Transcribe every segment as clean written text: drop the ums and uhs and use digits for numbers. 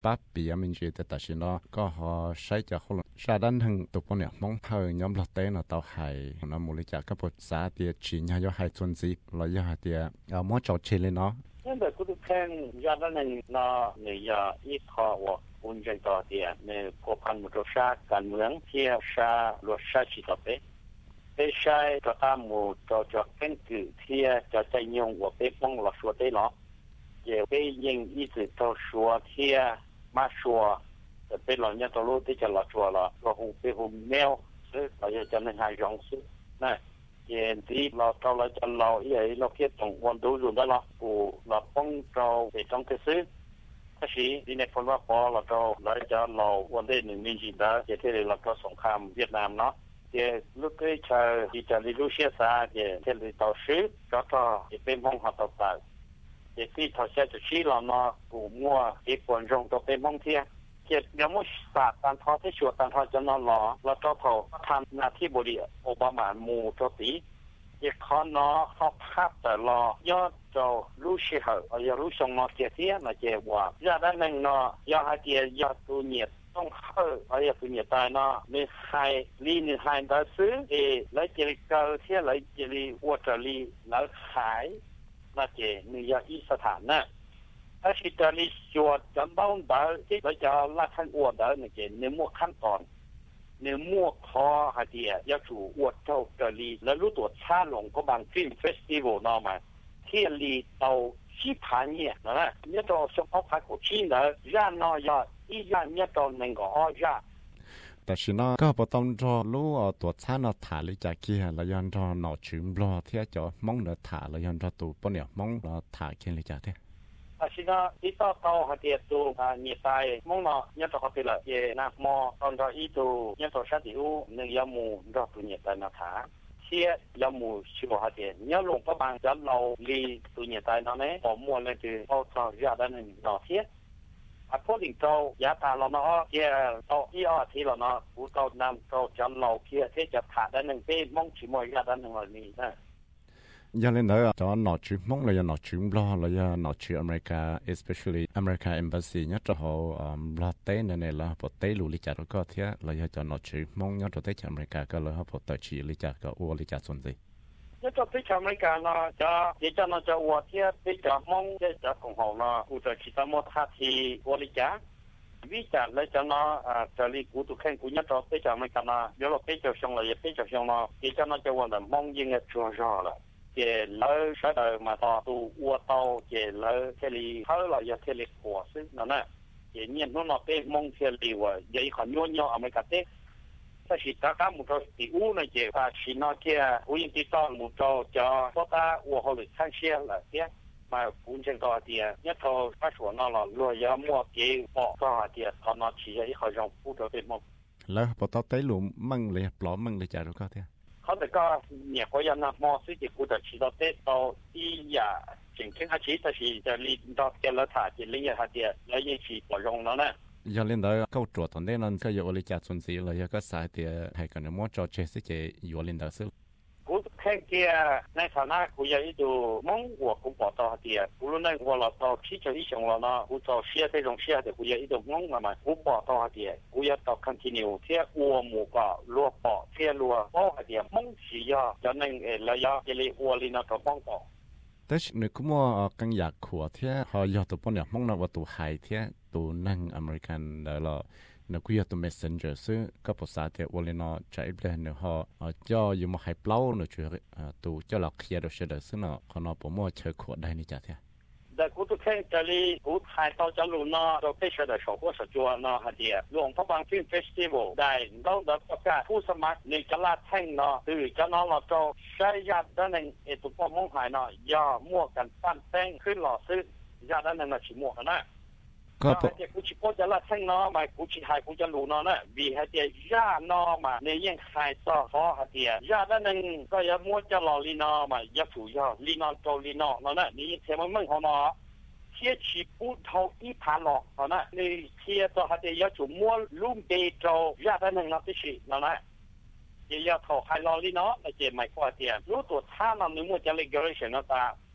ปั๊บปีมันจะแต่ชินก็หอใช้จากคนชาดันทั้งตัวปนเนี่ยมองเธอยอมหลับเต้นเตาไห้น้ำมูลิจากก็ปวดสาเตียชินยาไห้ชนซีเรายาเตียมอจอดเชเลยเนาะนั่นแต่กูดูแข่งยาดันน่ะเนี่ยอีกข้อว่าอุ่นใจต่อเตียในพวกพันมุตชาการเมืองที่ชาลวชาชิตเปไม่ใช่จะตามหมู่จะเป็นคือที่จะใจยงว่าไปป้องหลักชัวได้หรอ也被因一直都说天嘛说被老人家走路对着老说了说红被红喵是老爷叫那还容事那也地老到了就老也老些动温度用的了不老帮着被动的是但是你那คนว่าพอเราจะเราวันได้1年前的这这里เราก็สงครามเวียดนามเนาะ也如果在意大利路线上也这里到时找到也被蒙好到到也是头先就去了呢古末一观众都被蒙天也要么杀但他在说但他就那了找头他那ที่บริโอบามาหมู่ตัวตี也可能เขาภาพแต่ละยอดจะรู้เชื่ออย่ารู้ส่งมาเสียเสียนะเจ้าว่าอย่าได้หนึ่งเนาะอย่าให้เจ้าอย่าตัวเนี่ยต้องเข้าอย่าตัวเนี่ยตายเนาะไม่ให้ลีนี่ให้ได้ซื้อแล้วเจริญเกิดเที่ยวแล้วเจริญวัตถุแล้วขาย那些你要意识谈呢，但是这里说讲到的，这个叫那看我的那个，你莫看到，你莫考还的要做我到这里，那如果差龙个帮 film festival 那嘛，天里到西盘耶，那你到上澳拍过去呢，然后要一样你到那个二样。 แต่ชินะก็พอต้องรอรู้ตัวช้าเนาะถ่ายเลยจากที่เรายันรอหนอชิมรอที่จะมองเนาะถ่ายเรายันรอตัวปนเนี่ยมองเราถ่ายเขียนเลยจากที่แต่ชินะที่ต่อหัดเดียตัวเนี่ยตายมองเนาะเนี่ยต่อเขาไปละเยนักมอตอนรออีตัวเนี่ยต่อชาติอูหนึ่งยามูรอตัวเนี่ยตายนาถาเชี่ยยามูชิวหัดเดียเนี่ยลงประมาณจะเราลีตัวเนี่ยตายนั่นเองผมมัวเลยคือเอาต่อยาด้านหนึ่งต่อเชี่ยพอถึงเรายาตาเราเนาะเกี่ยเราอีอที่เราเนาะผู้เรานำเราจะเราเกี่ยที่จะถ่ายได้หนึ่งเป็นมองชิมอยาด้านหนึ่งเลยนี่นะยังเล่นได้จะหนอชิมองเลยหนอชิมรอเลยหนอชิอเมริกา especially America Embassy เนี่ยจะเขารอเต้นเนี่ยละพอเต้ลุลิจ่าก็เที่ยเลยจะหนอชิมองเนี่ยจะเต้นอเมริกาก็เลยเขาพอต่อชิลิจ่าก็อ้วลิจ่าส่วนสิ这个非常没干了，也讲了这我天比较忙，这更好了，或者其他么他提我的家，为啥来讲呢？这里古都看古人都非常没干了，有了比较凶了，也比较凶了，也讲了这我的忙应该做上了。这老晓得嘛？都我到这老这里好了，也这里过是那呢？这年弄了被忙这里我也很牛牛，没干的。但是大家木头第五呢，就是那些无人知道木头叫说他我后来看些了些，嘛本身多点，一头他说那了，若要么给我多点，他那企业好像不得被么。 แล้วพอต่อเต้ลุมั่งเลยปลอมมั่งเลยจ่ารู้ก็เที่ยเขาแต่ก็เนี่ยเขายังนับมอสิกูจะชีดเต้ต่อที่อย่าสิ่งที่เขาชีแต่是จะลีดอกเกลถาจะลีเขาเดียแล้วยังชีปลงแล้วนะยังเล่นได้เข้าตรวจตอนนี้นั่นก็อยู่บริจาคส่วนสีเลยก็สายเตียให้กันมั่วจอเชสเจอยู่เล่นได้ซึ่งกูแค่เกียในฐานะกูอยากดูมอง我กูบอกต่อเดียกูรู้ใน我เราต่อที่จะอีกอย่างเราเนาะกูต่อเสีย这种เสียแต่กูอยากดูมองมากูบอกต่อเดียกูอยากต่อ continue เที่ยวัวหมูก็รัวปอเที่ยรัวปอเดียมองสียาจะนั่งระยะจะเลยวัวลีน่าต่อมองต่อแต่นึกว่ากังอยากขัวเที่ยเขาอยากตัวปนอยากมองเราว่าตัวไฮเที่ยตัวนั่งอเมริกันแล้วนึกว่าตัว messenger ซึ่งก็ภาษาเที่ยววันนี้ใช้ได้เนื้อเขาจะอยู่มาให้เปล่าเนื้อช่วยตัวจะหลอกเคลียร์โดยเฉพาะซึ่งเนาะเขาเนาะผมว่าเชื่อขวดได้นี่จ้ะเที่ยแต่กูตัวแค่จะลีกูถ่ายต่อจะรู้เนาะเราไปเชื่อได้ชอบว่าสจวเนาะฮะเดียหลวงพระบางฟิล์มเฟสติวัลได้เราได้ประกาศผู้สมัครในกลาแท่งเนาะคือจะน้องเราจะใช้ยาด้านหนึ่งตัวพ่อมองหายเนาะย่ามั่วกันปั้นแป้งขึ้นหล่อซื้อยาด้านหนึ่งมาชิมั่วกันนะก็เดี๋ยวกูชิโก้จะละแท่งเนาะมากูชิหายกูจะรู้เนาะนะวีฮะเดียยาเนาะมาในยังหายต่อพอฮะเดียยาด้านหนึ่งก็อย่ามั่วจะหล่อลีเนาะมาอย่าถูยาลีเนาะโตลีเนาะเนาะนะนี่เทมันมึงของเนาะเที่ยชีปูเท่าอีผาหลอกเนาะนะนี่เที่ยต่อฮะเดียอย่าถูมั่วลุ่มเบโจยาด้านหนึ่งนะที่ชิเนาะนะอย่าเท่าหายหล่อลีเนาะนะเจไม่กว่าเดียรู้ตัวท่ามันนึกว่าจะเลกเกอเรชั่นเนาะตา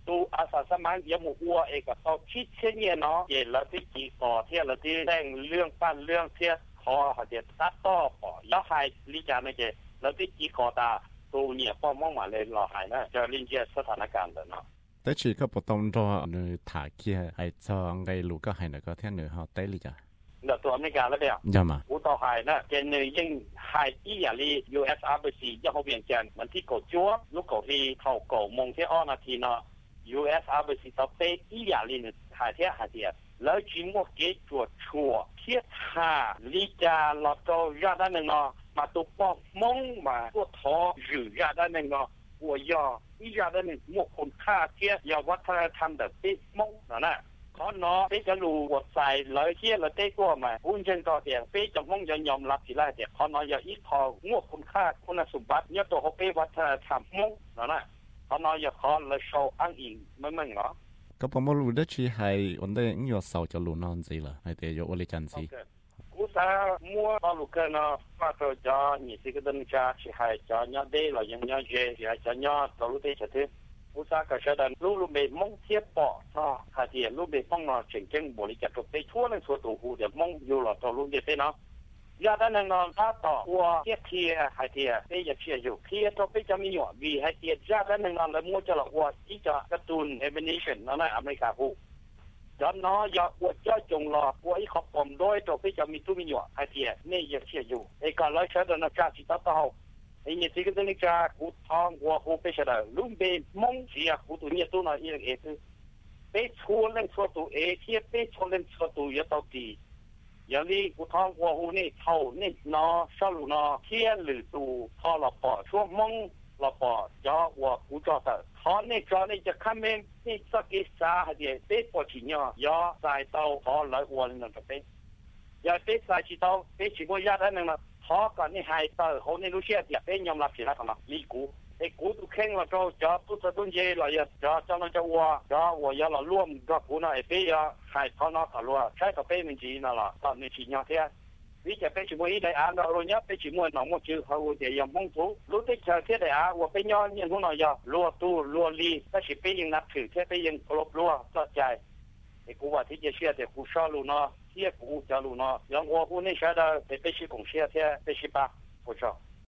ตูอาสาสมัครยมูอัวเอกต่อคิดเช่นนี้เนาะเย็นแล้วที่จีก่อเที่ยแล้วที่แรงเรื่องปั้นเรื่องเที่ยคอหาเดียตัดต่อปอย่าหายลิจาไม่เจแล้วที่จีก่อตาตูเนี่ยป้อมองมาเลยรอหายนะจะลินเจียสถานการณ์เลยเนาะแต่ชีก็ปต้องรอเนื้อถาเกียไอ้จองไงลูกก็ให้เนื้อก็เที่ยเนื้อเขาเต้ลิจ้ะเดี๋ยวตัวอเมริกาแล้วเดี๋ยวยังมาอุตหายนะเจนเนยยิ่งหายอีอย่างนี้ US Embassy ยังเขาเปลี่ยนแกนมันที่กดจั่วลูกกดที่เขาโกมงที่อ้อนาทีเนาะ US Embassy ต่อไปอีอย่างนี้หายเที่ยหายเที่ยแล้วจิมว่าเกิดตัวชัวเทียหาลิจาลอตโต้ยาด้านหนึ่งเนาะมาตัวป้องมงมาตัวท้ออยู่ยาด้านหนึ่งเนาะหัวยออียาด้านหนึ่งหมวกคนฆ่าเทียยาวัฒนธรรมแบบติมงนะขอเนาะไปจะรู้ว่าใส่เลยเที่ยเราได้ตัวมาหุ้นเชิงต่อเตียงไปจะมงจะยอมรับทีแรกเดียขอเนาะอย่าอีพองวกคุณค่าคุณสมบัติเนี่ยตัวเขาไปวัฒนธรรมมงนะขอเนาะอย่าขอเลยโชว์อ้างอิงไม่เนาะก็ผมรู้ได้ชีให้วันได้ยังอยู่เสาจะรู้นอนสิล่ะให้เดี๋ยววันจันทร์สิกูสามัวตอนลูกเนาะมาตัวจอนี่สิก็ต้องจะชีให้จอเนี่ยได้เรายังเนี่ยเจชีให้จอเนี่ยตอนลูกได้จะถึงอุตสาหกรรมชาดันลูกเบมงเทียบปอท่อหาเทียลูกเบป้องนอเฉียงเจ้งบริจาคไปทั่วเลยทั่วตัวหูเดี๋ยวมงอยู่หลอดตัวลูกเด็กเนาะยาด้านนอนถ้าต่อวัวเทียบเทียหาเทียไปอย่าเชียอยู่เทียตัวไปจะมีหยอดวีให้เทียยาด้านนอนแล้วมัวจะหลอกวัวที่จะกระตุ้นเอเมนิชันนั่นแหละอเมริกาผู้ย้อนน้อยอย่าอวดเจ้าจงหลอกวัวอีขอบผมโดยตัวไปจะมีตู้มีหยอดให้เทียนี่อย่าเชียอยู่ไอ้การไล่ชาดันนะจ้าสิตาต่อไอ้เนี่ยที่ก็ต้องจะกูทองวัวกูไปเฉยลุงเบมงเสียกูตัวเนี่ยตัวน้อยอีกเอคือไปชวนเล่นชวนตัวเอเทียไปชวนเล่นชวนตัวเยอะตัวดีอย่างนี้กูทองวัวกูนี่เท่านี่นอสรุนอเทียหรือตัวพอหลับปอช่วงมงหลับปอจ่อวัวกูจ่อแต่ทอนี่จ่อนี่จะข้ามเองนี่สักกี่สาเดียไปปวดฉีเนาะย่อใส่เตาพอเลยวัวนั่นก็ไปอย่าไปใส่ฉีเตาไปฉีบัวยาได้หนึ่งนะพอก่อนนี่หายเตอร์เขาในรู้เชื่อเดียเป็นยอมรับสิแล้วทำไมลีกูไอ้กูตุเข่งแล้วก็จะตุ๊ดตุ้นเย่เราจะนั่นจะวัวจะวัวอย่าเราร่วมกับกูนะไอ้เปี้ยหายเขานอกกับรัวใช้กับเป้มันจีนั่นแหละตอนนี้ฉีเนาะเท่าวิจะไปชิมวยได้อ่านเราเนี้ยไปชิมวยหนองมั่วชื่อเขาเดี๋ยวยมงทุรู้ได้เจอเท่าได้ว่าไปย้อนยังหัวหน่อยรัวตู้รัวลีก็ชิไปยังนับถือแค่ไปยังกลบรัวก็ใจไอ้กูว่าที่จะเชื่อแต่กูชอบรู้เนาะเที่ยกูจะรู้เนาะอย่าง我กูนี่ใช้的被被洗贡献的被洗吧，不错。